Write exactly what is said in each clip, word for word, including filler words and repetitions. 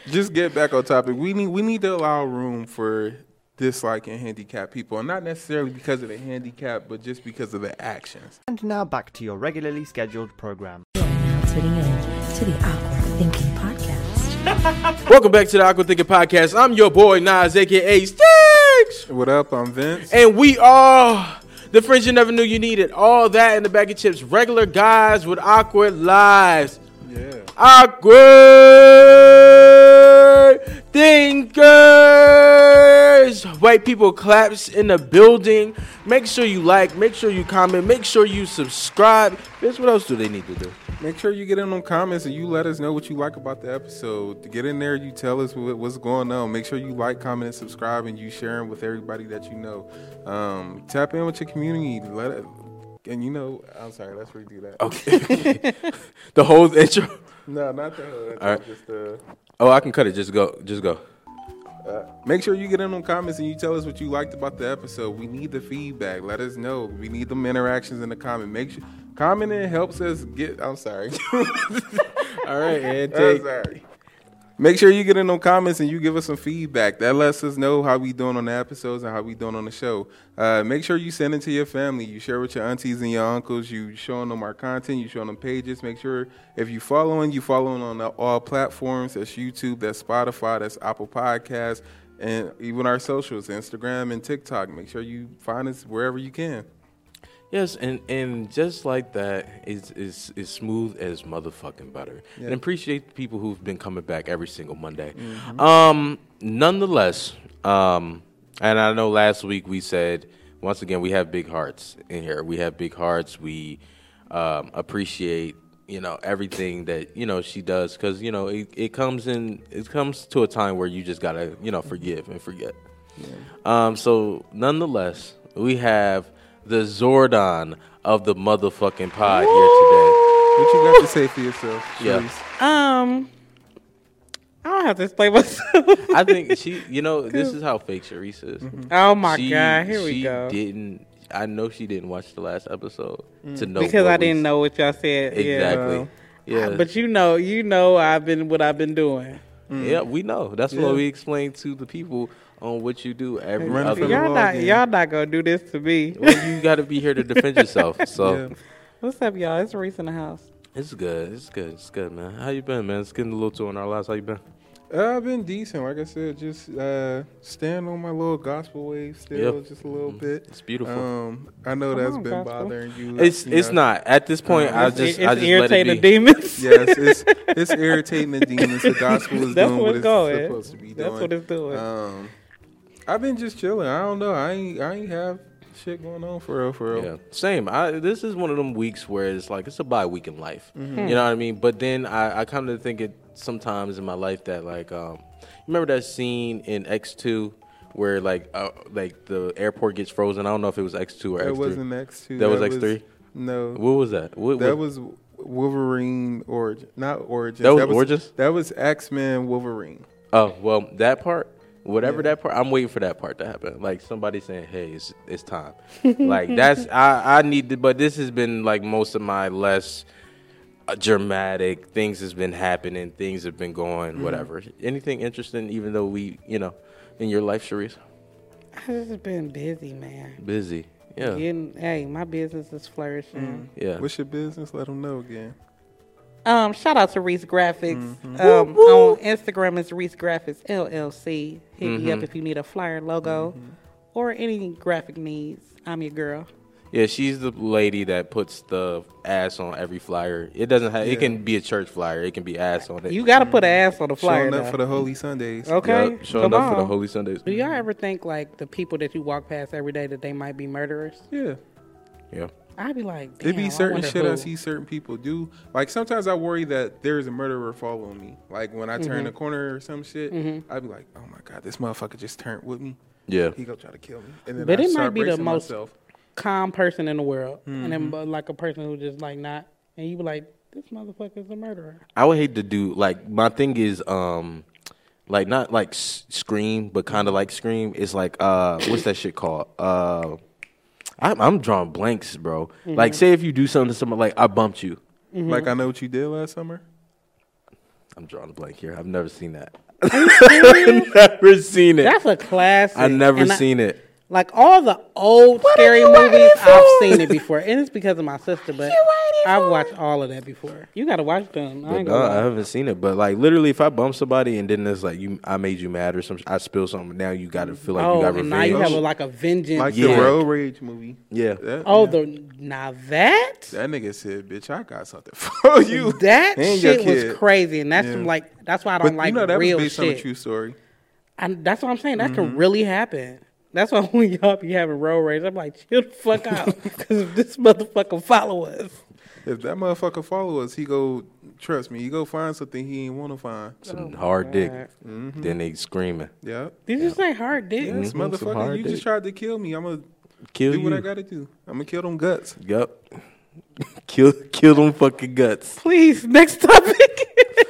just get back on topic. We need we need to allow room for dislike and handicapped people, and not necessarily because of the handicap, but just because of the actions. And now back to your regularly scheduled program. You're now tuning in to the Awkward Thinking Podcast. Welcome back to the Awkward Thinking Podcast. I'm your boy Nas, aka Sticks. What up? I'm Vince, and we are the friends you never knew you needed. All that in the bag of chips. Regular guys with awkward lives. Yeah. Awkward thinkers. White people claps in the building. Make sure you like. Make sure you comment. Make sure you subscribe. Bitch, what else do they need to do? Make sure you get in them comments and you let us know what you like about the episode. To get in there, you tell us what, what's going on. Make sure you like, comment, and subscribe, and you share them with everybody that you know. Um, tap in with your community. Let it, and you know, I'm sorry, let's redo that. Okay. The whole intro. No, not the whole intro. All right. Just uh. Oh, I can cut it. Just go. Just go. Uh, make sure you get in them comments and you tell us what you liked about the episode. We need the feedback. Let us know. We need them interactions in the comment. Make sure commenting helps us get. I'm sorry. All right, and I'm take. sorry. Make sure you get in them comments and you give us some feedback. That lets us know how we doing on the episodes and how we doing on the show. Uh, make sure you send it to your family. You share with your aunties and your uncles. You showing them our content. You showing them pages. Make sure if you following, you following on all platforms. That's YouTube, that's Spotify, that's Apple Podcasts, and even our socials, Instagram and TikTok. Make sure you find us wherever you can. Yes, and, and just like that, is is is smooth as motherfucking butter. Yeah. And appreciate the people who've been coming back every single Monday. Mm-hmm. Um, nonetheless, um, and I know last week we said, once again, we have big hearts in here. We have big hearts. We um, appreciate, you know, everything that, you know, she does. Because, you know, it, it comes in, it comes to a time where you just got to, you know, forgive and forget. Yeah. Um, so, nonetheless, we have the Zordon of the motherfucking pod here today. What you got to say for yourself? Yeah. Um, I don't have to explain myself. I think she, you know, this is how fake Sharice is. Mm-hmm. Oh my she, God, here we go. She didn't. I know she didn't watch the last episode mm. to know because I didn't was, know what y'all said. Exactly. Yeah. yeah. But you know, you know, I've been what I've been doing. Mm. Yeah, we know. That's yeah. what we explain to the people on what you do every Run other. Y'all not, y'all not gonna do this to me. Well, you got to be here to defend yourself. So, yeah. What's up, y'all? It's Reese in the house. It's good. It's good. It's good, man. How you been, man? It's getting a little too in our lives. How you been? Uh, I've been decent. Like I said, just uh, staying on my little gospel wave still, yep. just a little bit. It's beautiful. Um, I know Come that's on, been gospel. bothering you. It's you it's know. not at this point. Um, I it's, just it's I just irritating let it the be. demons. Yes, it's it's irritating the demons. The gospel is That's doing what what it's it's going. supposed to be doing. That's what it's doing. Um, I've been just chilling. I don't know. I ain't I ain't have shit going on for real, for real. Yeah, same. I this is one of them weeks where it's like it's a bye week in life. Mm-hmm. You know what I mean? But then I, I kind of think it sometimes in my life that like um, remember that scene in X two where like uh, like the airport gets frozen. I don't know if it was X two or That X three. wasn't X two. That, was X three. No. What was that? What, that what? was Wolverine Origin, not Origins. That was Origins? That was X-Men Wolverine. Oh well, that part. Whatever yeah. that part, I'm waiting for that part to happen. Like somebody saying, "Hey, it's it's time." Like that's I I need to, but this has been like most of my less uh, dramatic things has been happening. Things have been going. Mm-hmm. Whatever. Anything interesting? Even though we, you know, in your life, Sharice. I've just been busy, man. Busy. Yeah. Getting, hey, my business is flourishing. Mm. Yeah. What's your business? Let them know again. Um, shout out to Reese Graphics. Mm-hmm. Um, on Instagram is Reese Graphics L L C. Hit mm-hmm. me up if you need a flyer logo mm-hmm. or any graphic needs. I'm your girl. Yeah, she's the lady that puts the ass on every flyer. It doesn't have. Yeah. It can be a church flyer. It can be ass on it. You got to put an ass on the flyer. Showing up though. for the Holy Sundays. Okay, yep, showing Come up on. for the Holy Sundays. Do y'all ever think like the people that you walk past every day that they might be murderers? Yeah. Yeah. I'd be like, damn, It be certain I shit who. I see certain people do. Like sometimes I worry that there is a murderer following me. Like when I turn Mm-hmm. the corner or some shit, Mm-hmm. I'd be like, oh my God, this motherfucker just turned with me. Yeah. He gonna try to kill me. And then But I it might start be the bracing most myself. calm person in the world, Mm-hmm. and then but, like a person who just like not, and you be like, this motherfucker's a murderer. I would hate to do like my thing is um like not like s- Scream, but kind of like Scream. It's like uh what's that shit called? Uh, I'm, I'm drawing blanks, bro. Mm-hmm. Like say if you do something to someone, like I bumped you. Mm-hmm. Like I know what you did last summer. I'm drawing a blank here. I've never seen that. Never seen it. That's a classic. I never And I- seen it. Like all the old What are scary you movies, waiting I've for? seen it before, and it's because of my sister. But You waiting I've for? watched all of that before. You got to watch them. I But ain't no, gonna I lie. haven't seen it. But like literally, if I bump somebody and then it's like you, I made you mad or something, I spill something. Now you got to feel like Oh, you got and revenge. now you have a, like a vengeance. Like Yeah. the Road Rage movie. yeah. That, oh, yeah. the now that That nigga said, "Bitch, I got something for you." that And your shit was kid. crazy, and that's Yeah. some, like that's why I don't But like you know that real was based shit. on a true story. And that's what I'm saying. That Mm-hmm. could really happen. That's why when y'all be having road rage, I'm like, chill the fuck out, because if this motherfucker follow us, If that motherfucker follow us, he go. Trust me, he go find something he ain't want to find. Some hard dick. God. Then they screaming. Yep. Did you say hard dick? Yes, Mhm, some motherfucker, hard you dick. just tried to kill me. I'm gonna Kill do you. what I gotta do. I'm gonna kill them guts. Yep. kill, kill them fucking guts. Please, next topic.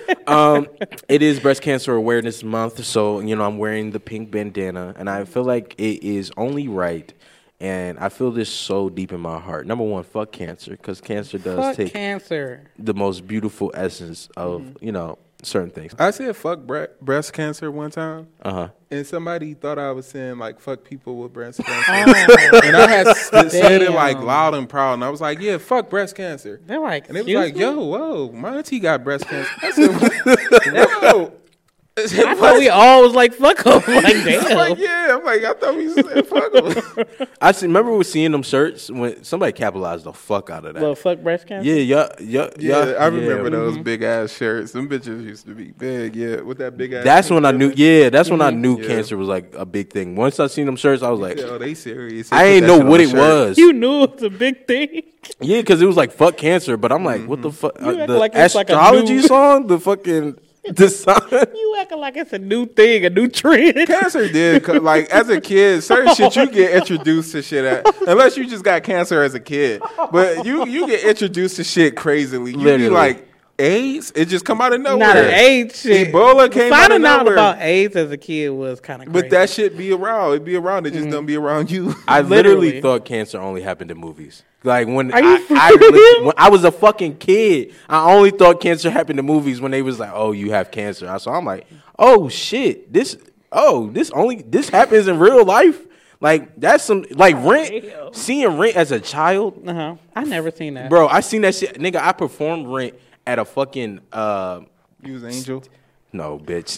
um, it is Breast Cancer Awareness Month, so you know I'm wearing the pink bandana, and I feel like it is only right, and I feel this so deep in my heart. Number one, fuck cancer, because cancer does Fuck take cancer. the most beautiful essence of you know certain things. I said fuck bre- breast cancer one time, Uh huh. and somebody thought I was saying like fuck people with breast cancer, Oh, and I had st- said it like Damn. loud and proud, and I was like, yeah, fuck breast cancer. they're like, And it was excuse like, me? yo, whoa, my auntie got breast cancer. I said, whoa. I said, I thought we all was like, fuck them. Like, I'm damn. like, yeah. I'm like, I thought we said fuck 'em. I see, remember we seeing them shirts when somebody capitalized the fuck out of that. Well, fuck breast cancer. yeah, yeah, yeah, Yeah, yeah. I remember yeah. those big ass shirts. Them bitches used to be big. Yeah, with that big ass. That's when I knew. Yeah, that's when I knew Yeah. cancer was like a big thing. Once I seen them shirts, I was like, Oh, they serious. They I put ain't that know shit on what the it shirt. was. You knew it was a big thing. Yeah, because it was like fuck cancer, but I'm like, what the fuck? You Uh, act the like it's like a astrology new- song, the fucking the song. You acting like it's a new thing, a new trend. Cancer did co- like as a kid, certain shit you get introduced to shit at, unless you just got cancer as a kid. But you you get introduced to shit crazily. You Literally. be like AIDS, it just come out of nowhere. Not an AIDS shit. Ebola came out of Finding out nowhere. about AIDS as a kid was kind of crazy. But that shit be around. It be around. It just don't be around you. I literally, Literally. thought cancer only happened in movies. Like when Are you I, for I, real? when I was a fucking kid, I only thought cancer happened in movies when they was like, "Oh, you have cancer." I- So I'm like, "Oh shit, this, oh this only this happens in real life." Like that's some like Rent. Damn. Seeing Rent as a child, Uh huh. I never seen that. bro. I seen that shit, nigga. I performed Rent at a fucking uh, You was Angel. no, bitch.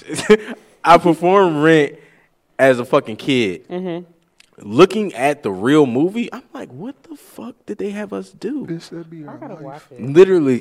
I performed Rent as a fucking kid. Mm-hmm. Looking at the real movie, I'm like, what the fuck did they have us do? Bitch, that be I our gotta life. watch it. Literally,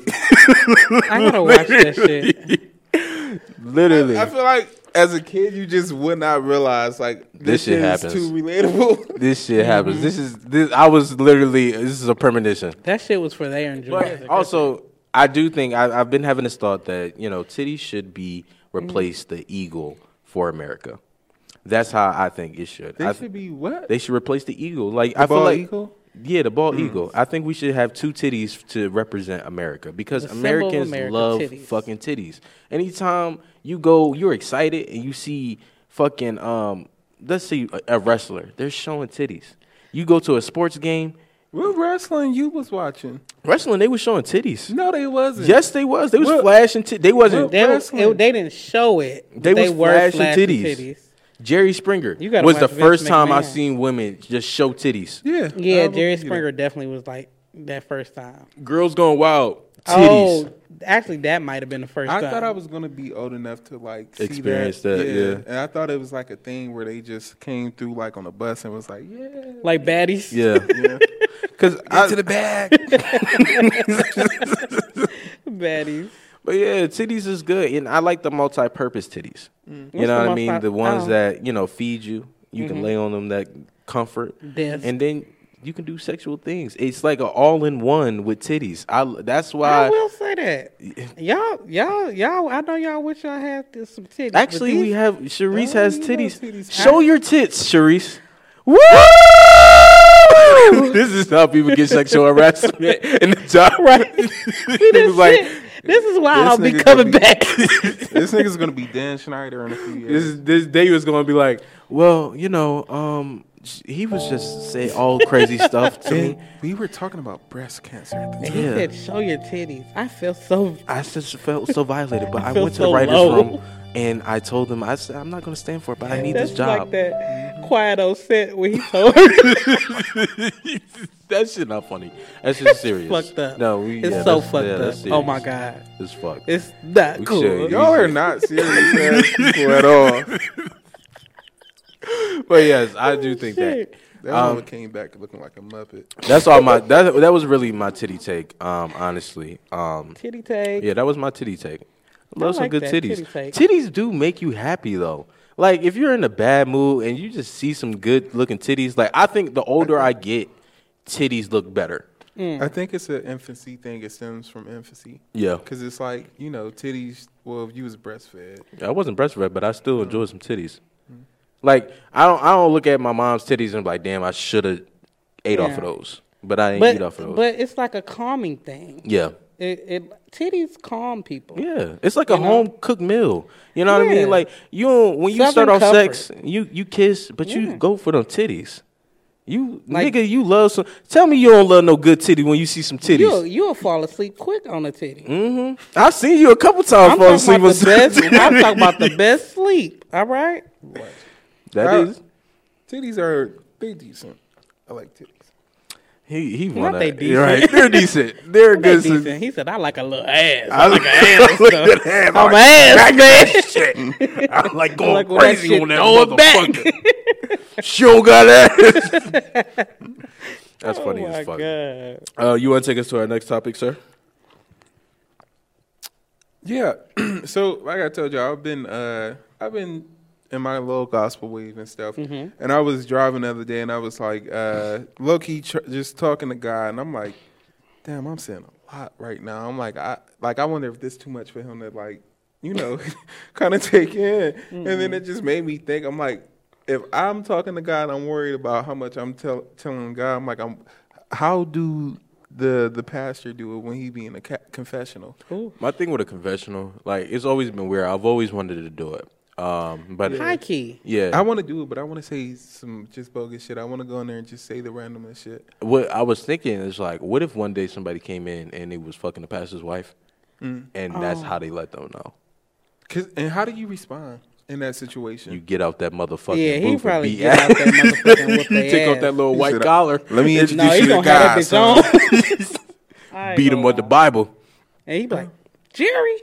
I gotta watch that shit. literally. I feel like as a kid, you just would not realize like this, This shit shit is happens. too relatable. This shit happens. This is this. I was literally. This is a premonition. That shit was for their enjoyment. But also, I do think I, I've been having this thought that you know, titties should be replace the eagle for America. That's how I think it should. They I, should be what? they should replace the eagle. Like I feel bald like eagle? yeah, the bald eagle. I think we should have two titties to represent America because The symbol of Americans America, love titties. fucking titties. Anytime you go, you're excited and you see fucking um, let's see a, a wrestler. They're showing titties. You go to a sports game, What wrestling you was watching? wrestling. They were showing titties. No, they wasn't. Yes, they was. They was What? flashing. T- they wasn't. they, was, wrestling. it, they didn't show it. but They was were flashing flashing titties. Jerry Springer You gotta was the watch Vince first time I McMahon. seen women just show titties. Yeah. Yeah, I Jerry believe Springer that. definitely was like that first time. Girls going wild. Titties. Oh, actually, that might have been the first I time. thought I was gonna be old enough to like see Experience that, yeah. And I thought it was like a thing where they just came through like on a bus and was like, yeah, like baddies. Yeah, yeah. because Into the bag. baddies. but yeah, titties is good, and I like the multi-purpose titties. You What's know the what I mean? multi- The ones oh. that you know feed you. You can lay on them that comfort, Death. and then you can do sexual things. It's like an all-in-one with titties. I that's why. I will say that y'all, y'all, y'all. I know y'all wish y'all had this, some titties. but Actually, these- we have Sharice Oh, has you know titties. titties. Show your tits, Sharice. Woo! This is how people get sexual harassment in the job. Right. It this, was like shit, this is why This I'll be nigga coming gonna be- back. This nigga's gonna be Dan Schneider in a few this years. is- this day was going to be like, well, you know, um, he was just saying all crazy stuff to me. And we were talking about breast cancer at the And time. he Yeah. said, "Show your titties." I feel so. I just felt so violated, but I, feel went to so the writer's low. room and I told them, I said, I'm not going to stand for it, but I need That's this job. like that quiet old set where he told her. That shit not funny. That's just serious. Fucked up. No, we, It's yeah, so that's- fucked yeah, up. that's Oh my serious. god, It's fucked. it's not We cool. should- Y'all are not serious ass people at all. But yes, I do think that. Shit. That Um, one came back looking like a Muppet. That's all my, that, that was really my titty take, um, honestly. Um, Titty tag. Yeah, that was my titty take. I love I some like good that, titties. titty take. Titties do make you happy though. Like if you're in a bad mood and you just see some good looking titties, like I think the older I get, titties look better. I think it's an infancy thing. It stems from infancy. Yeah. Because it's like, you know, titties, well, if you was breastfed. I wasn't breastfed, but I still enjoy some titties. Like I don't I don't look at my mom's titties and be like, damn, I should have ate off Yeah. of those. But I ain't but eat off of those. but it's like a calming thing. yeah. It, it titties calm people. Yeah, it's like a You know? home cooked meal. You know what I Yeah. mean? Like you don't, when you Southern start off comfort. sex, you you kiss, but you Yeah. go for them titties. You Like- nigga, you love some. Tell me you don't love no good titty when you see some titties. You'll you'll fall asleep quick on a titty. Mm-hmm. I've seen you a couple times I'm fall talking asleep about on the best. some I'm talking about the best sleep. All right. That Uh, is. Titties are, they decent. I like titties. He he Not wanna. they You're decent. right. They're decent. They're They good. decent. He said, "I like a little ass. I like ass. look at that. I'm an ass man." Shit. I like going like when that crazy shit on that goes back. motherfucker. Sure got ass. That's funny Oh my as fuck. God. Uh, you want to take us to our next topic, sir? Yeah. So, like I told you, I've been, uh, I've been in my little gospel wave and stuff. Mm-hmm. And I was driving the other day, and I was like, uh, low key, tr- just talking to God, and I'm like, damn, I'm saying a lot right now. I'm like, I like, I wonder if this too much for him to like, you know, kind of take in. Mm-hmm. And then it just made me think. I'm like, if I'm talking to God, I'm worried about how much I'm tell, telling God. I'm like, I'm, how do the the pastor do it when he be in a ca- confessional? My thing with a confessional, like it's always been weird. I've always wanted to do it, um, but High key. yeah, I want to do it, but I want to say some just bogus shit. I want to go in there and just say the randomest shit. what I was thinking is like, what if one day somebody came in and he was fucking the pastor's wife, Mm. and that's Oh. how they let them know. Cause, and how do you respond in that situation? You get out that motherfucking Yeah, he booth probably and beat get out that motherfucking whoop you their take off ass. that little He white said, collar. Let me introduce No, he you to gonna have God, that son. bitch on. I ain't beat him gonna with the lie. Bible. And he be like, Jerry,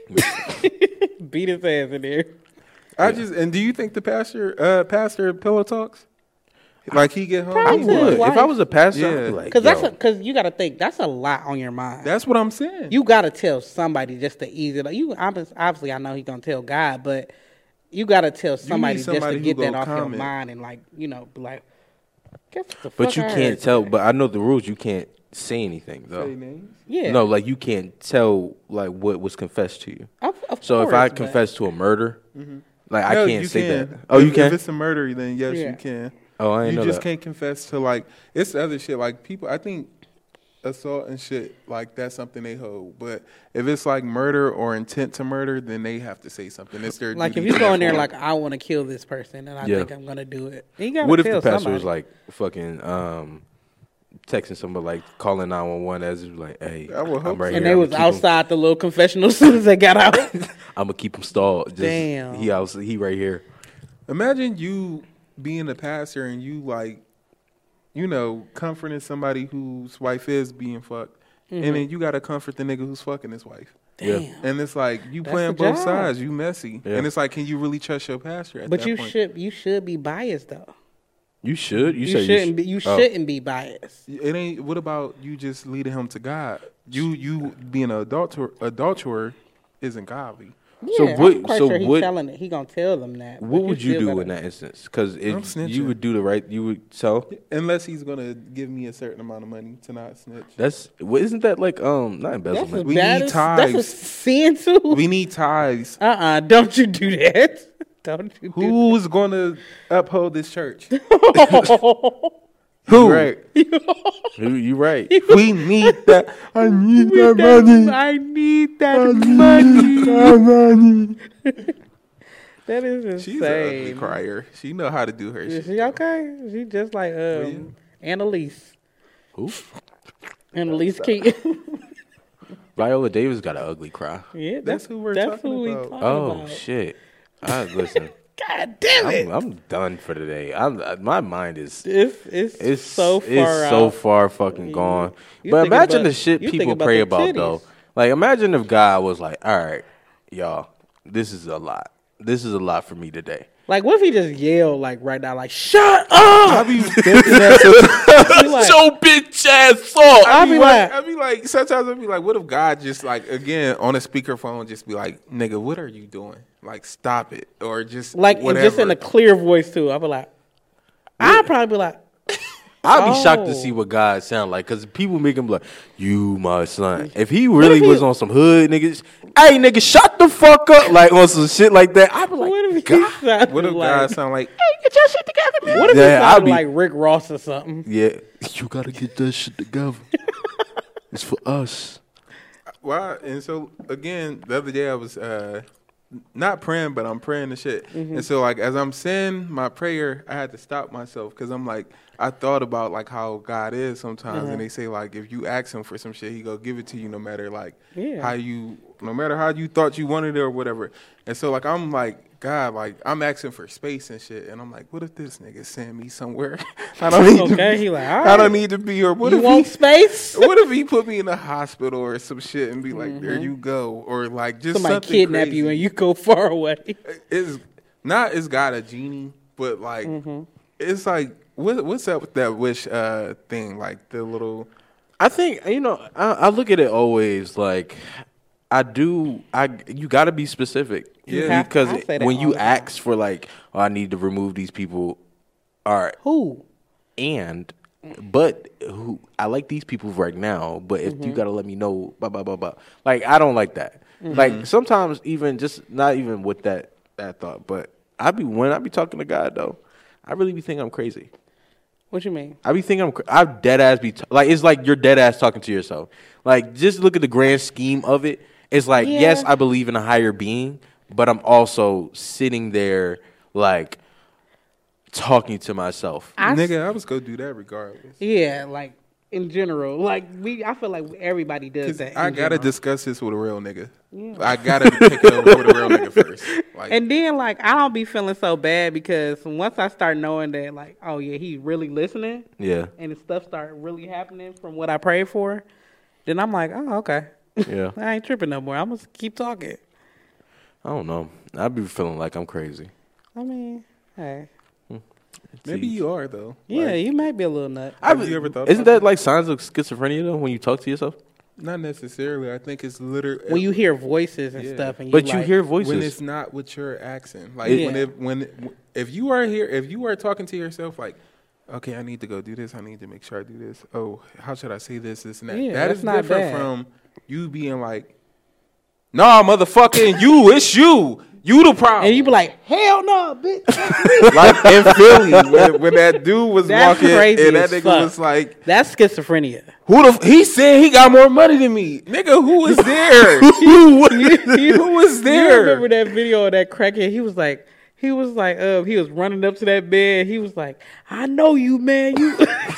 beat his ass in there. I just and do you think the pastor, uh, pastor pillow talks? Like he get home? I Probably He to would. his wife. If I was a pastor, I'd Yeah. be like, Because that's yo, because you got to think that's a lot on your mind. That's what I'm saying. You got to tell somebody just to ease it. Like you, obviously, obviously, I know he's gonna tell God, but you got to tell somebody, just somebody to who get that gonna off your comment. mind and like you know, be like, get the fuck but you out can't here tell. today. But I know the rules. You can't say anything though. Say names. Yeah, No, like you can't tell like what was confessed to you. Of, of So if course, I but- confess to a murder, like I No, can't you say can. that. Oh, you If- can. If it's a murder, then yes, Yeah. you can. Oh, I ain't You know just that. can't confess to like it's the other shit. Like people, I think assault and shit like that's something they hold. But if it's like murder or intent to murder, then they have to say something. It's their like if duty you to go in there inform. like I want to kill this person and I Yeah. think I'm gonna do it. You gotta What if tell the pastor somebody. was like fucking um, texting somebody like calling nine one one as he's like, hey, I would hope I'm right so. here. and they I'ma was keep him- outside the little confessional as soon as they got out. I'm gonna keep him stalled. Just, Damn. He out. He right here. Imagine you being a pastor and you like, you know, comforting somebody whose wife is being fucked, Mm-hmm. and then you gotta comfort the nigga who's fucking his wife. Damn. Yeah. And it's like you That's playing the both job. sides. You messy, Yeah. and it's like, can you really trust your pastor at But that you point? should you should be biased though. You should. You, You, say shouldn't you sh- be you Oh. shouldn't be biased. It ain't. What about you just leading him to God? You you being an adulterer, adulterer isn't godly. Yeah, So what- I'm quite so sure he what- telling it. He gonna tell them that. but What would you still do gotta- in that instance? Because I'm if snitching. you would do the right, you would tell. Unless he's gonna give me a certain amount of money to not snitch. That's well, isn't that like um not That's embezzlement? as We bad need as that's a ties. sin too. We need ties. Uh uh-uh, uh, don't you do that. Don't you do Who's gonna uphold this church? that. Who? Right. you, you right. We need that. I need We that got- money. I need that I money. need that money. That is insane. She's an ugly crier. She know how to do her Is shit. she okay? She just like um, yeah. Annalise. Who? Annalise Keaton. Viola Davis got an ugly cry. Yeah, That's who we're that's talking who we about. talking Oh about. shit! I listen. God damn it! I'm, I'm done for today. I'm my mind is It's it's, it's so far it's out. so far fucking gone. You But thinking imagine about- the shit you thinking people about pray the about titties. though. Like imagine if God was like, "All right, y'all, this is a lot. This is a lot for me today." Like, what if he just yelled like right now, like "Shut I up!" be thinking that. Be like, So bitch ass off. I'll be like, I be like, sometimes I be like, what if God just like again on a speakerphone just be like, nigga, what are you doing? Like, stop it, or just like and whatever. just in a clear voice too. I'll be like, I'd probably be like, I'd be shocked to Oh. see what God sound like because people make him like, "You my son." If he really if he- was on some hood niggas, hey nigga, shut the fuck up, like on some shit like that, I'd be like, what if he God. sounded what if like, God sound like? get your shit together, man? What if Yeah, he I'd sounded be- like Rick Ross or something? Yeah, you gotta get that shit together. It's for us. Well, and so again, the other day I was uh, not praying, but I'm praying the shit. Mm-hmm. And so like as I'm saying my prayer, I had to stop myself because I'm like, I thought about like how God is sometimes, Uh-huh. and they say like if you ask Him for some shit, He go give it to you no matter like Yeah. how you, no matter how you thought you wanted it or whatever. And so like I'm like, God, like I'm asking for space and shit, and I'm like, what if this nigga send me somewhere? I don't need to Okay, be, he like, all I right. don't need to be, or what You if want he, space? what if he put me in a hospital or some shit and be like, there you go, or like just Somebody something kidnap crazy. you and you go far away. It's not is God a genie, but like Mm-hmm. it's like what, what's up with that wish uh, thing? Like the little I think you know. I, I look at it always like I do. I you got to be specific. You have- because I say that when all you the time. ask for like, oh, I need to remove these people. All right, Who? and but who I like these people right now. But if Mm-hmm. you got to let me know, blah blah blah blah. Like I don't like that. Mm-hmm. Like sometimes even just not even with that that thought. But I be when I be talking to God though, I really be thinking I'm crazy. What you mean? I be thinking I'm cr- I'm dead ass be t- like it's like you're dead ass talking to yourself. Like just look at the grand scheme of it. It's like Yeah. yes, I believe in a higher being, but I'm also sitting there like talking to myself. I s- nigga, I was gonna do that regardless. Yeah, like in general, like we. I feel like everybody does 'Cause that. I in gotta general. discuss this with a real nigga. I gotta take it over with a real nigga first. Like, And then like I don't be feeling so bad because once I start knowing that like oh yeah he's really listening Yeah, and the stuff start really happening from what I prayed for, then I'm like oh okay yeah. I ain't tripping no more. I'm gonna keep talking. I don't know. I be feeling like I'm crazy. I mean hey maybe you are though. yeah Like, you might be a little nut. have you ever thought? Isn't about that like signs of schizophrenia though when you talk to yourself? Not necessarily. I think it's literally When you hear voices and Yeah. stuff and you But you like, hear voices. when it's not what you're asking. Like Yeah. when it, when if you are here, if you are talking to yourself, like, okay, I need to go do this. I need to make sure I do this. Oh, how should I say this? This and that. Yeah, that that's is not different bad. from you being like, nah, motherfucking you. It's you. You the problem. and you be like hell no bitch. like in Philly when, when that dude was That's walking crazy and that as nigga fuck. was like, That's schizophrenia. who the? F-? He said he got more money than me, nigga. Who was there? who, was, who was You there? remember that video of that crackhead? He was like, he was like, uh, he was running up to that bed. He was like, I know you, man. You.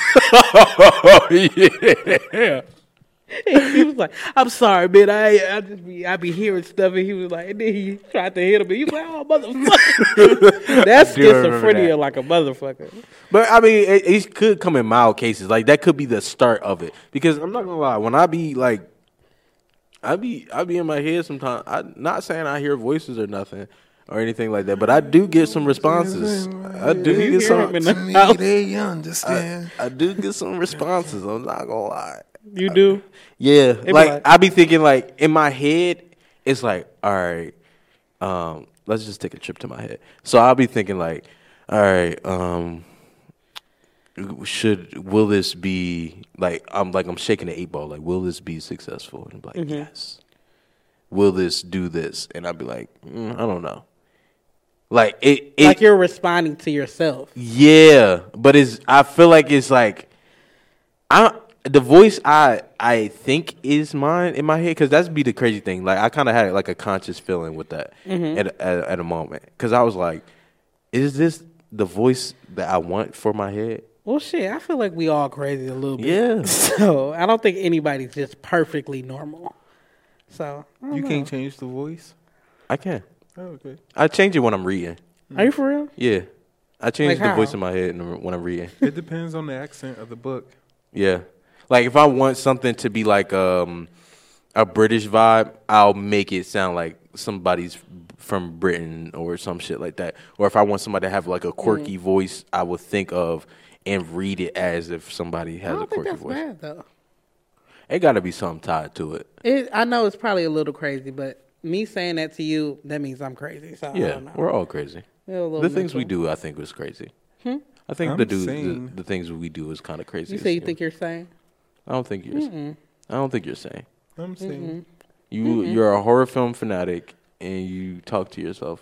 Oh yeah. he was like, I'm sorry, man. I I just be I be hearing stuff, and he was like, and then he tried to hit him, and he was like, oh motherfucker. That's I do remember schizophrenia, that. like a motherfucker. But I mean, it, it could come in mild cases. Like that could be the start of it. Because I'm not gonna lie, when I be like, I be I be in my head sometimes. I'm not saying I hear voices or nothing or anything like that, but I do get some responses. I do You get hear some. him in the house. they understand. I do get some responses. I'm not gonna lie. You do? Yeah, be like, like- I be thinking like in my head, it's like, all right, um, let's just take a trip to my head. So I'll be thinking like, all right, um, should will this be like I'm like I'm shaking the eight ball like will this be successful? And I'm like Mm-hmm. yes. Will this do this? And I'll be like mm, I don't know. Like it, it Like you're responding to yourself. yeah, but it's I feel like it's like I the voice I I think is mine in my head, because that's be the crazy thing. Like I kind of had like a conscious feeling with that Mm-hmm. at, at at a moment, because I was like, is this the voice that I want for my head? Well, shit, I feel like we all crazy a little bit. Yeah. So I don't think anybody's just perfectly normal. So I don't You know. can't change the voice. I can. Oh, okay. I change it when I'm reading. Are you for real? Yeah, I change Like the how? voice in my head when I'm reading. It depends on the accent of the book. Yeah, like if I want something to be like um a British vibe, I'll make it sound like somebody's from Britain or some shit like that. Or if I want somebody to have like a quirky Mm. voice, I would think of and read it as if somebody I has a don't think quirky that's voice. bad though. It got to be something tied to it. It, I know it's probably a little crazy, but me saying that to you, that means I'm crazy. So I Yeah, don't know. we're all crazy. We're a little The things we mental. do, I think, was crazy. Hmm? I think I'm the do sane. the, the things we do is kind of crazy. You as say you hell. think you're sane? I don't think you're. Mm-mm. I don't think you're sane. I'm saying You you're a horror film fanatic and you talk to yourself.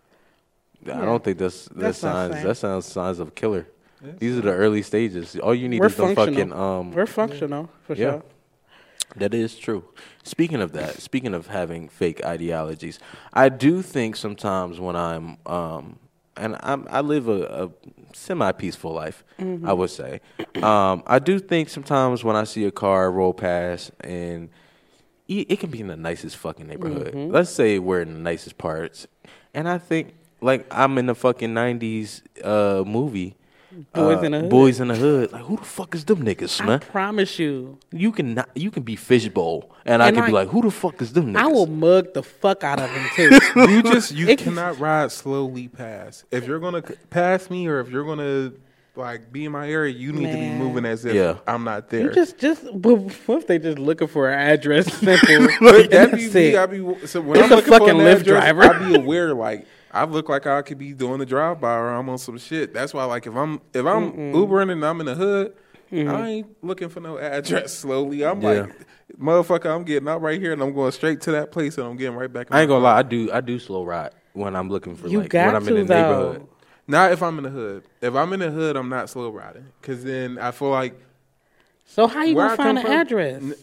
I Yeah. don't think that's that That's not signs sane. that sounds signs of a killer. Yes. These are the early stages. All you need We're is them functional. fucking um. We're functional for Yeah. sure. That is true. Speaking of that, speaking of having fake ideologies, I do think sometimes when I'm um and I'm, I live a, a semi-peaceful life, Mm-hmm. I would say. Um, I do think sometimes when I see a car roll past and it, it can be in the nicest fucking neighborhood. Mm-hmm. Let's say we're in the nicest parts, and I think like I'm in the fucking nineties uh, movie. Boys uh, in the Hood. Boys in the Hood. Like who the fuck is them niggas, I man? promise you, You can not, you can be Fishbowl, and I And can be like- like, who the fuck is them niggas? I will mug the fuck out of him too. you just you It- cannot ride slowly past. If you're gonna c- pass me, or if you're gonna like be in my area, you need to be Man. moving as if Yeah. I'm not You there. just, just but what if they just looking for an address? Simple. Like, that be That's me. it. I be so when It's I'm a looking for fucking an Lyft address, driver. I be aware like I look like I could be doing a drive by or I'm on some shit. That's why like if I'm if I'm Ubering and I'm in the hood, I ain't looking for no address slowly. I'm Yeah. like, motherfucker, I'm getting out right here and I'm going straight to that place and I'm getting right back. In I ain't my gonna car. lie, I do I do slow ride when I'm looking for You like got when I'm to in the neighborhood. though. Not if I'm in the hood. If I'm in the hood, I'm not slow riding because then I feel like So how you where gonna I find come an from, address? n-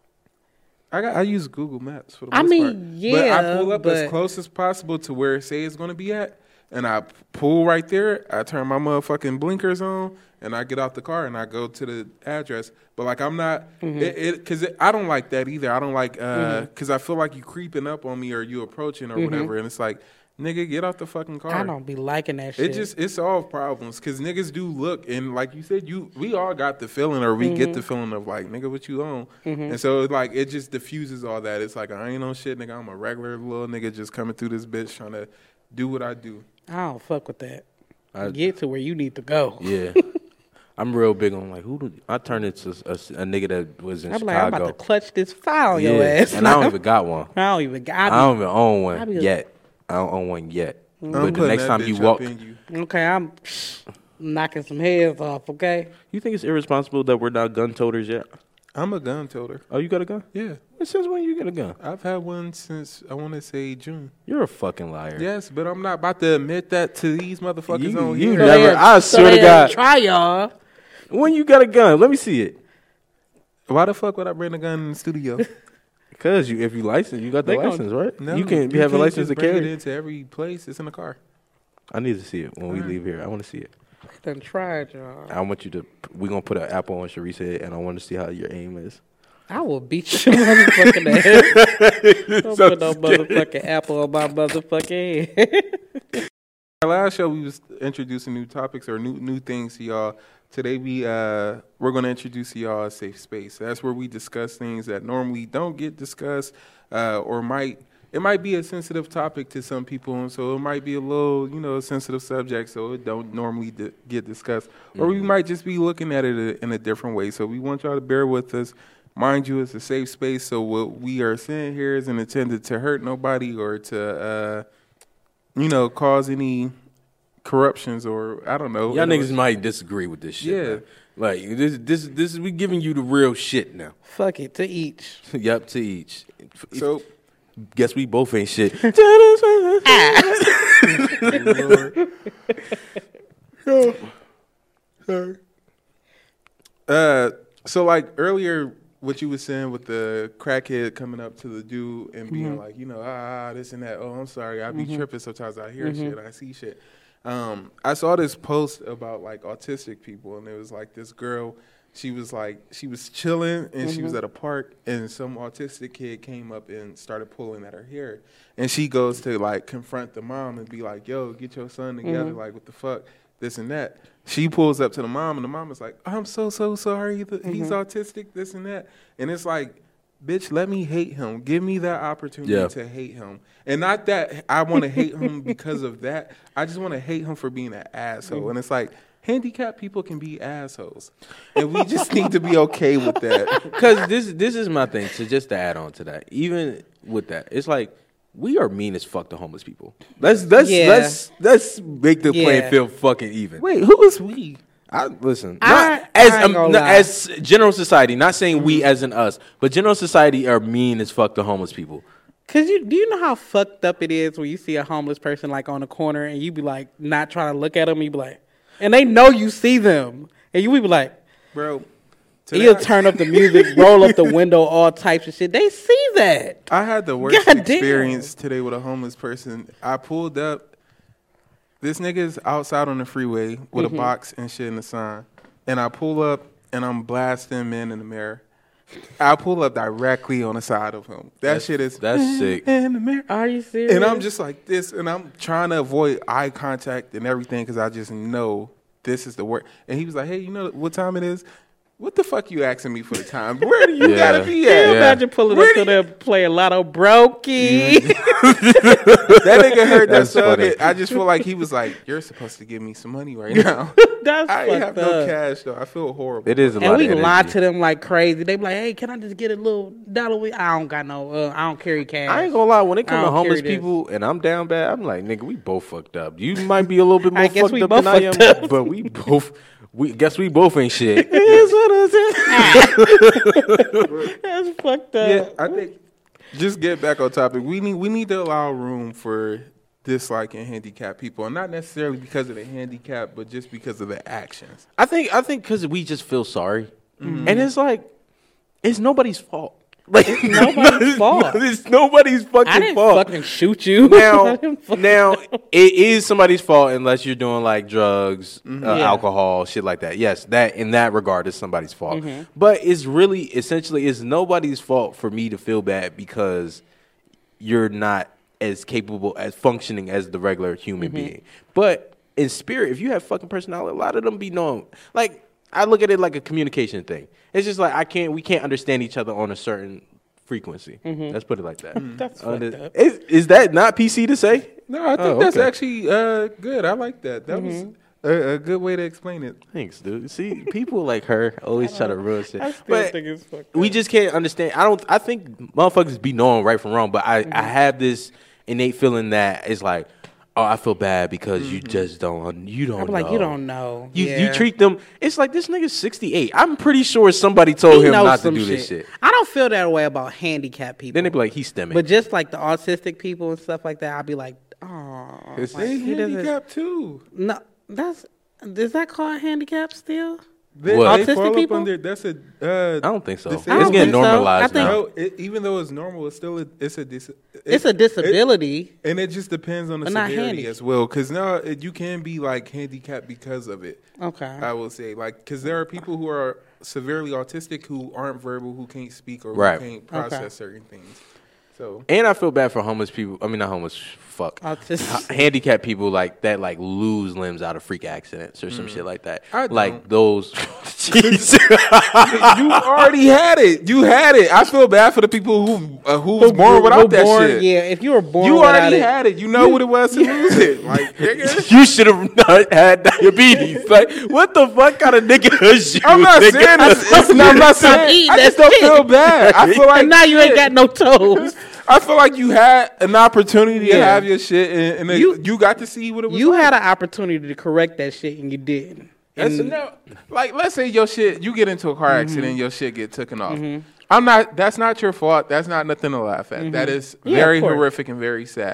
I got I use Google Maps for the I most mean, part. but yeah, I pull up as but- close as possible to where it say it's going to be at, and I p- pull right there. I turn my motherfucking blinkers on, and I get out the car and I go to the address. But like I'm not, Mm-hmm. it, it because it, I don't like that either. I don't like because I feel like you creeping up on me or you approaching or whatever, and it's like, nigga, get out the fucking car. Mm-hmm. I don't be liking that shit. It just it solves problems because niggas do look and like you said, you we all got the feeling or we Mm-hmm. get the feeling of like nigga what you on, and so it's like it just diffuses all that. It's like I ain't on shit, nigga. I'm a regular little nigga just coming through this bitch trying to do what I do. I don't fuck with that. I- Get to where you need to go. Yeah. I'm real big on like who do I turn into a, a nigga that was in I'm like, I'm Chicago. about to clutch this file, yeah. your ass. And I don't even got one. I don't even got. I don't even own I one be- yet. I don't own one yet. I'm But the putting next that time you bitch walk, up in you. Okay, I'm knocking some heads off. Okay. you think it's irresponsible that we're not gun toters yet? I'm a gun toter. Oh, you got a gun? Yeah, Since when you get a gun? I've had one since I want to say June. You're a fucking liar. Yes, but I'm not about to admit that to these motherfuckers You- on you here. never- they- I so swear to they God. Try y'all. When you got a gun? Let me see it. Why the fuck would I bring a gun in the studio? Because you, if you license, you got the They gonna- license, right? No, you can you have a can't license just to bring it carry. into every place. It's in the car. I need to see it when we Alright. leave here. I want to see it. Done tried y'all. I want you to. We're gonna put an apple on Sharice's head, and I want to see how your aim is. I will beat your motherfucking ass. Don't So put no scared. motherfucking apple on my motherfucking head. Our last show we was introducing new topics or new new things to y'all. Today we uh we're gonna introduce to y'all a safe space. That's where we discuss things that normally don't get discussed, uh, or might it might be a sensitive topic to some people, and so it might be a little you know a sensitive subject, so it don't normally di- get discussed, or we might just be looking at it a, in a different way. So we want y'all to bear with us. Mind you, it's a safe space, so what we are saying here isn't intended to hurt nobody or to uh, you know cause any corruptions or I don't know. Y'all You know, niggas might disagree with this shit. Yeah. man. Like this, this, this is we giving you the real shit now. Fuck it, to each. Yup, to each. So Guess we both ain't shit. uh, So like earlier, what you were saying with the crackhead coming up to the dude and being Mm-hmm. like, you know, ah, this and that. Oh, I'm sorry, I be Mm-hmm. tripping sometimes. I hear shit, I see shit. Um, I saw this post about like autistic people, and it was like this girl. She was like, she was chilling, and she was Mm-hmm. at a park, and some autistic kid came up and started pulling at her hair, and she goes to like confront the mom and be like, "Yo, get your son together, Mm-hmm. like what the fuck, this and that." She pulls up to the mom, and the mom is like, "I'm so so sorry, th- he's Mm-hmm. autistic, this and that," and it's like, bitch, let me hate him. Give me that opportunity Yeah. to hate him. And not that I want to hate him because of that. I just want to hate him for being an asshole. Mm-hmm. And it's like, handicapped people can be assholes. And we just need to be okay with that. Because this this is my thing. So just to add on to that, even with that, it's like we are mean as fuck to homeless people. Let's let's Yeah. let's let's make the Yeah. playing field fucking even. Wait, who is we? I listen. I- Not as I ain't um, gonna not lie. as general society. Not saying we as in us, but general society are mean as fuck to homeless people. Cause you do you know how fucked up it is when you see a homeless person like on the corner and you be like not trying to look at them, you be like, and they know you see them, and you be like, Bro, he'll today turn up the music, roll up the window, all types of shit. They see that. I had the worst God damn. experience today with a homeless person. I pulled up. This nigga's outside on the freeway with Mm-hmm. a box and shit in the sign. And I pull up and I'm blasting men in the mirror. I pull up directly on the side of him. That That's- shit is that's sick. in the mirror. Are you serious? And I'm just like this, and I'm trying to avoid eye contact and everything because I just know this is the work. And he was like, "Hey, you know what time it is? What the fuck you asking me for the time? Where do you Yeah. gotta be Can you at?" Yeah. imagine pulling Where up do to there play a Lotto Brokey? That nigga heard that That's song. funny. and I just feel like he was like, "You're supposed to give me some money right now." That's I ain't have fucked no up. cash though. I feel horrible. It is a And lot we of lie energy. to them like crazy. They be like, "Hey, can I just get a little dollar? with- I don't got no. Uh, I don't carry cash." I ain't gonna lie. When it I comes to don't homeless carry this. people and I'm down bad, I'm like, nigga, we both fucked up. You might be a little bit more I guess fucked we up both than I am, fucked up. but we both. We guess we both ain't shit. Here's what I said. That's fucked up. Yeah, I think just get back on topic. We need we need to allow room for disliking handicapped people, and not necessarily because of the handicap, but just because of the actions. I think I think because we just feel sorry, Mm-hmm. and it's like it's nobody's fault. Like it's nobody's fault. It's nobody's fucking I didn't fault. fucking shoot you. I now, didn't fucking- now it is somebody's fault unless you're doing like drugs, uh, Yeah. alcohol, shit like that. Yes, that in that regard is somebody's fault. Mm-hmm. But it's really essentially it's nobody's fault for me to feel bad because you're not as capable as functioning as the regular human Mm-hmm. being. But in spirit, if you have fucking personality, a lot of them be known. Like I look at it like a communication thing. It's just like I can't, we can't understand each other on a certain frequency. Let's put it like that. That's Uh, fucked up. is, is that not P C to say? No, I think Oh, that's okay. actually uh, good. I like that. That was a, a good way to explain it. Thanks, dude. See, people like her always try to ruin shit. I still But think it's fucked we up. just can't understand. I don't. I think motherfuckers be knowing right from wrong, but I, I have this innate feeling that it's like, oh, I feel bad because you just don't. You don't. I'm like, know. you don't know. You Yeah. you treat them. It's like this nigga's sixty-eight. I'm pretty sure somebody told He him knows not to some do this shit. I don't feel that way about handicapped people. Then they be like, he's stemming. but just like the autistic people and stuff like that, I'll be like, oh, It's- like, They he doesn't. handicapped too. No, that's is that called handicap still? They, What? they Autistic fall people? up under. That's a. Uh, I don't think so. I It's don't getting think so. I normalized think- now. no, it, even though it's normal, it's still a, it's a dis, it- It's a disability. it- and it just depends on the But not severity handy. as well. Because now it, you can be like handicapped because of it. Okay. I will say, like, because there are people who are severely autistic who aren't verbal, who can't speak or Right. who can't process certain things. So And I feel bad for homeless people. I mean, not homeless. Fuck. Autistic. H- handicapped people like that, like lose limbs out of freak accidents or some shit like that. I like don't. those. Jeez. you already had it. You had it. I feel bad for the people who uh, who was born Who without that born- shit. Yeah, if you were born, You without already it, had it. You know what it was to lose it. Like, nigga. You should have not had diabetes. Like, what the fuck kind of nigga is you? I'm not nigga? saying it's, it's not, I'm not saying. eating I that just don't shit. feel bad. I feel like and now you ain't shit. got no toes. I feel like you had an opportunity to Yeah. have your shit, and, and then You- you got to see what it was. You like. had an opportunity to correct that shit and you didn't. That's And no, like let's say your shit, you get into a car accident, your shit get taken off. I'm not. That's not your fault. That's not nothing to laugh at. That is Yeah, very of course. horrific and very sad.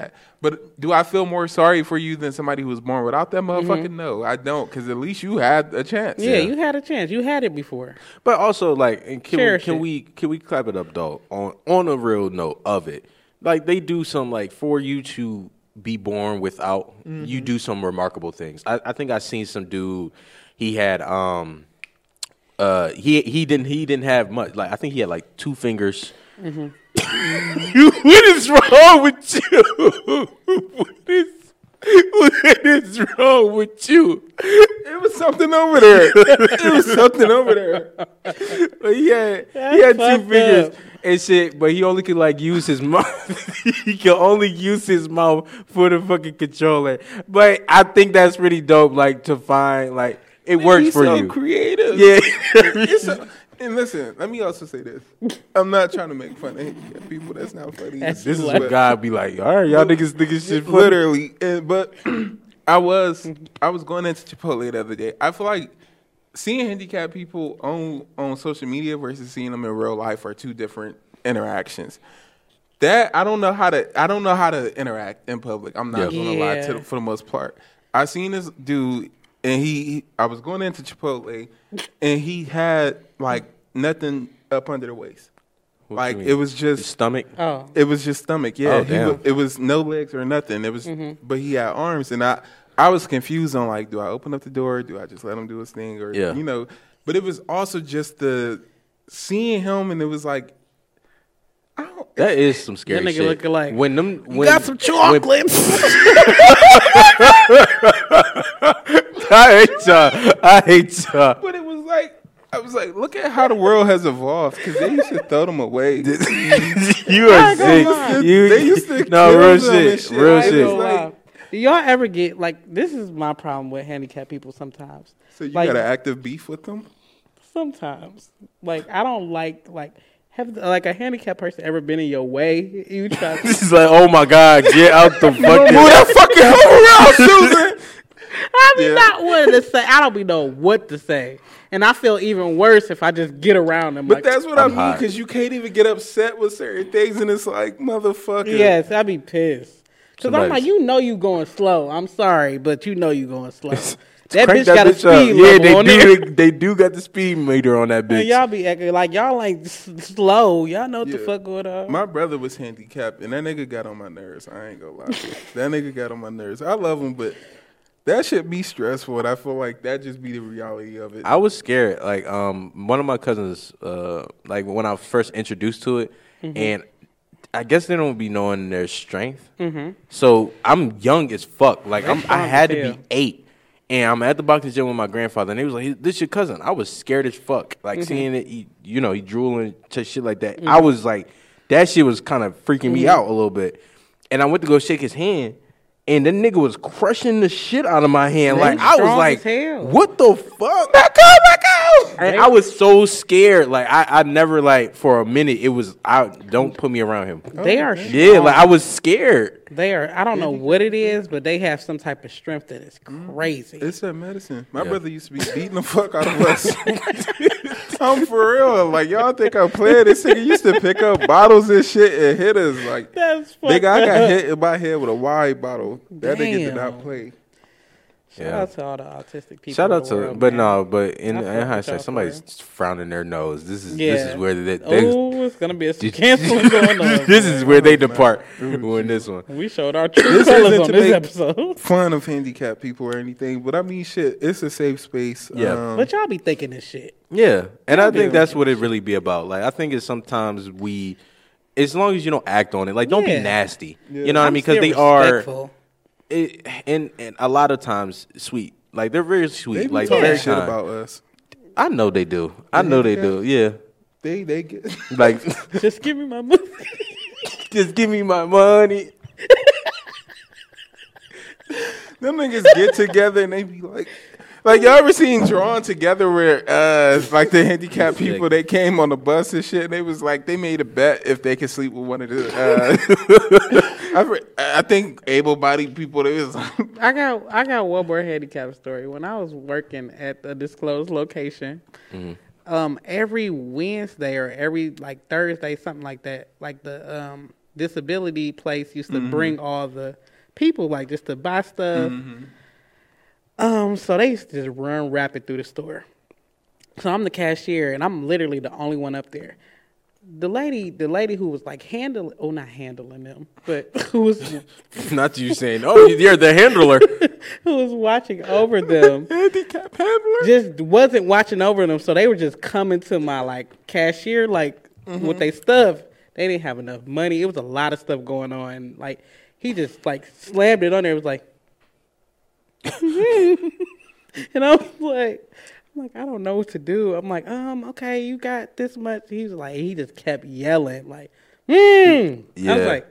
But do I feel more sorry for you than somebody who was born without that motherfucking? Mm-hmm. No, I don't, because at least you had a chance. Yeah, you had a chance. You had it before. But also, like, and can we, Cherish can it. we can we clap it up though on on a real note of it? Like they do some like for you to be born without Mm-hmm. you do some remarkable things. I, I think I seen some dude. He had um uh he he didn't he didn't have much. Like I think he had like two fingers. Mm-hmm. What is wrong with you? What is what is wrong with you? It was something over there. It was something over there. But he had, That's he had two fucked fingers up. and shit, but he only could like use his mouth. He can only use his mouth for the fucking controller. But I think that's pretty dope, like to find like it works He's for so you. creative. Yeah. It's so- and listen, let me also say this. I'm not trying to make fun of handicapped people. That's not funny. That's This is But- what God be like, all right, y'all niggas niggas shit funny. Literally. And, but I was I was going into Chipotle the other day. I feel like seeing handicapped people on on social media versus seeing them in real life are two different interactions. That I don't know how to I don't know how to interact in public. I'm not Yeah. gonna lie to Yeah. for the most part. I seen this dude and he, he I was going into Chipotle and he had like nothing up under the waist. What like you mean? it was His just stomach. Oh. it was just stomach, yeah. Oh, He damn. wa- it was no legs or nothing. It was, Mm-hmm. but he had arms, and I, I was confused on like, do I open up the door? Do I just let him do his thing, or Yeah. you know? But it was also just the seeing him, and it was like, I don't. That is some scary nigga shit. looking like, when them when You got some when- chocolates. I hate y'all. I hate y'all. But it was like, I was like, look at how the world has evolved, because they used to throw them away. You are ain't gonna sick. lie. You, They used to no kill real them and shit. shit. Real I ain't shit. gonna lie. Do y'all ever get like this is my problem with handicapped people sometimes. So you like, got an active beef with them? sometimes. Like I don't like like have like a handicapped person ever been in your way? You try to This is like, oh my God, get out the fucking. Move that fucking hole around, Susan. I be Yeah. not wanting to say. I don't be know what to say, and I feel even worse if I just get around them. But like, that's what I'm I mean, hot. because you can't even get upset with certain things, and it's like, motherfucker. yes, I be pissed because I'm Somebody's- like, you know, you going slow. I'm sorry, but you know you going slow. that Crank bitch got a bitch up. speed Yeah, level they on do. there. They do got the speed meter on that And bitch. y'all be acting like y'all like s- slow. Y'all know what the Yeah. fuck going on. My brother was handicapped, and that nigga got on my nerves. I ain't gonna lie. That nigga got on my nerves. I love him, but that should be stressful, and I feel like that just be the reality of it. I was scared. Like, um, one of my cousins, uh, like when I was first introduced to it, Mm-hmm. and I guess they don't be knowing their strength. Mm-hmm. So I'm young as fuck. Like I'm, I strong had as to hell. be eight, and I'm at the boxing gym with my grandfather, and he was like, "This your cousin?" I was scared as fuck. Like Mm-hmm. seeing it, he, you know, he drooling, just shit like that. I was like, that shit was kind of freaking me out a little bit, and I went to go shake his hand. And that nigga was crushing the shit out of my hand. They Like, I was strong like, as hell. what the fuck? Back up, back up. And I was so scared. Like, I, I never, like, for a minute, it was, I don't put me around him. They are Yeah, strong. like, I was scared. They are. I don't know what it is, but they have some type of strength that is crazy. It's that medicine. My Yeah. brother used to be beating the fuck out of us. I'm for real. Like, y'all think I'm playing? This nigga used to pick up bottles and shit and hit us. Like, That's nigga, I fucked got up. hit in my head with a wide bottle. That nigga did not Damn. play. Shout Yeah. out to all the autistic people. Shout in out the to, world, but man. no, but in, I in fuck with hindsight, y'all somebody's for frowning their nose. This is Yeah. this is where they, they Oh, it's gonna be some canceling going on. this is where they depart when this one. We showed our true This colors isn't on to this make- episode. Fun of handicapped people or anything, but I mean, shit, it's a safe space. Yeah. Um, But y'all be thinking this shit. Yeah, and I think Yeah. that's what it really be about. Like, I think it's sometimes we, as long as you don't act on it, like, don't Yeah. be nasty. Yeah. You know what I I'm mean? Because still they are, respectful. it, and and a lot of times sweet. Like, they're very sweet. they be like talking very shit kind. about us. I know they do. I know they do. Yeah. They they get Like, Just give me my money. just give me my money. them niggas get together and they be like, like y'all ever seen Drawn Together where uh like the handicapped Sick. people they came on the bus and shit and they was like they made a bet if they could sleep with one of the uh, I, re- I think able-bodied people they was like, I got I got one more handicap story. When I was working at a disclosed location, um, every Wednesday or every like Thursday, something like that, like the um, disability place used to bring all the people like just to buy stuff. Mm-hmm. Um, so they used to just run rapid through the store. So I'm the cashier, and I'm literally the only one up there. The lady, the lady who was like handling, oh, not handling them, but who was Not you saying, oh, you're the handler. who was watching over them, Handicap handler. just wasn't watching over them. So they were just coming to my like cashier, like Mm-hmm. with their stuff. They didn't have enough money. It was a lot of stuff going on. Like he just like slammed it on there. It was like, and I was like, I'm like, I don't know what to do. I'm like, um, okay, you got this much. He was like, he just kept yelling, like, hmm. Yeah. I was like,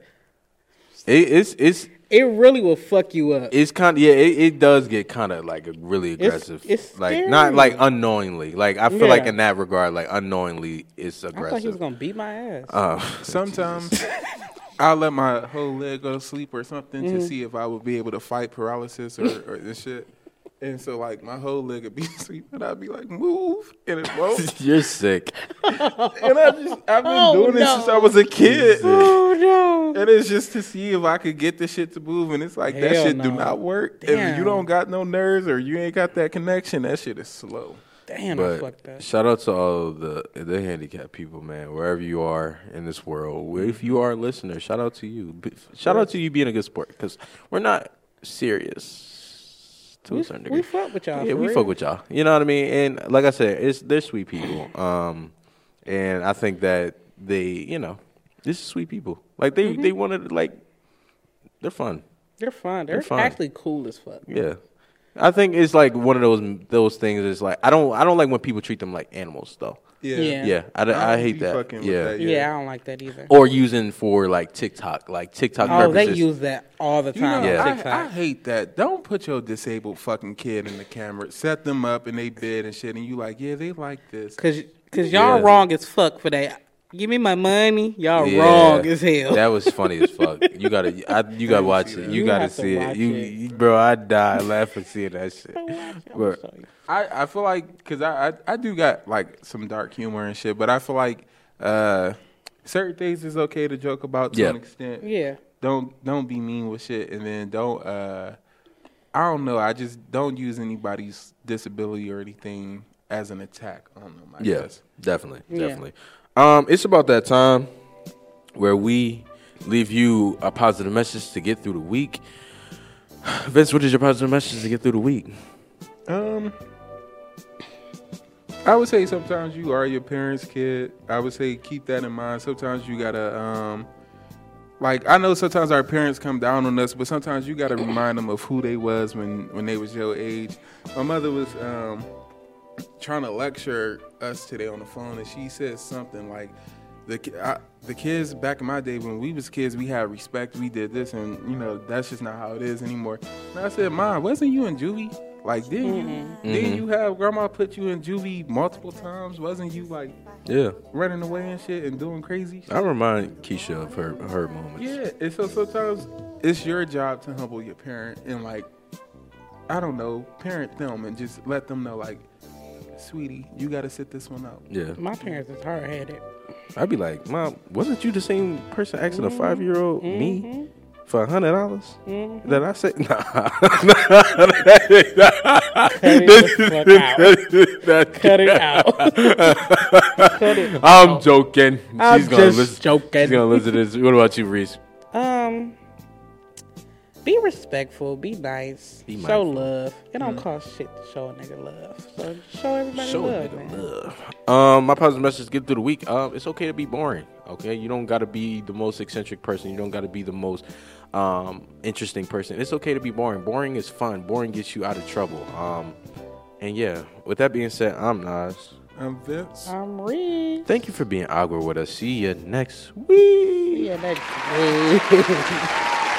It, it's it's it really will fuck you up. it's kind of yeah. It, it does get kind of like really aggressive. it's like not scary. like unknowingly. Like I feel like Yeah. in that regard, like unknowingly, it's I thought he was aggressive. gonna beat my ass. Uh, Sometimes I'll let my whole leg go to sleep or something Mm-hmm. to see if I would be able to fight paralysis or, or this shit. And so, like, my whole leg would be asleep, and I'd be like, move, and it won't. you're sick. And I just, I've been Oh, doing this no. since I was a kid. oh no! And it's just to see if I could get the shit to move, and it's like, that Hell shit do no. not work. If Damn. you don't got no nerves or you ain't got that connection, that shit is slow. Damn, I But fucked up. shout out to all of the the handicapped people, man. Wherever you are in this world, if you are a listener, shout out to you. B- Shout out to you being a good sport because we're not serious to We, a certain we degree. fuck with y'all. Yeah, for we real. fuck with y'all. You know what I mean? And like I said, it's they're sweet people. Um, and I think that they, you know, this is sweet people. Like they, Mm-hmm. they wanted to like, they're fun. They're fun. They're, They're fun. actually cool as fuck. Yeah. I think it's like one of those those things. Is like I don't I don't like when people treat them like animals though. Yeah. Yeah, I, I, don't hate be that. fucking with Yeah. that, Yeah, I don't like that either. Or using for like TikTok, like TikTok. Oh, they purposes. use that all the You know, time Yeah. on I, TikTok. I hate that. Don't put your disabled fucking kid in the camera. Set them up in they bed and shit, and you like, yeah, they like this. Cause, cause y'all Yeah. wrong as fuck for that. Give me my money. Y'all Yeah. wrong as hell. That was funny as fuck. You gotta, I, you gotta watch it. You, You gotta have to see it. watch You, it. you, bro, I died laughing seeing that shit. But I, I feel like because I, I I do got like some dark humor and shit, but I feel like uh, certain things is okay to joke about to Yeah. an extent. Yeah. Don't don't be mean with shit, and then don't uh, I don't know. I just don't use anybody's disability or anything as an attack on them. I yeah, guess. definitely, Yeah. definitely. Um, it's about that time where we leave you a positive message to get through the week. Vince, what is your positive message to get through the week? Um, I would say sometimes you are your parents' kid. I would say keep that in mind. Sometimes you gotta, um, like I know sometimes our parents come down on us, but sometimes you gotta remind them of who they was when when they was your age. My mother was um trying to lecture us today on the phone, and she said something like, "The ki- I, the kids back in my day when we was kids, we had respect. We did this, and you know that's just not how it is anymore." And I said, "Mom, wasn't you in juvie? Like, didn't you didn't you have grandma put you in juvie multiple times? Wasn't you like Yeah, running away and shit and doing crazy shit?" I remind Keisha of her her moments. Yeah, and so sometimes it's your job to humble your parent and like, I don't know, parent them and just let them know like, sweetie, you got to sit this one out. Yeah, My parents is hard headed. I'd be like, Mom, wasn't you the same person asking a five year old me for a hundred dollars? That I said, nah. Cut it out. Cut it out. I'm joking. I'm She's gonna just listen. joking. She's gonna listen to this. What about you, Reese? Um, be respectful. Be nice. Be show mindful. love. It don't cost shit to show a nigga love. So show everybody Show a love, nigga man. love. Um, my positive message: get through the week. Um, it's okay to be boring. Okay, you don't got to be the most eccentric person. You don't got to be the most um interesting person. It's okay to be boring. Boring is fun. Boring gets you out of trouble. Um, and yeah. With that being said, I'm Nas. I'm Vince. I'm Reed. Thank you for being awkward with us. See you next week. See you next week.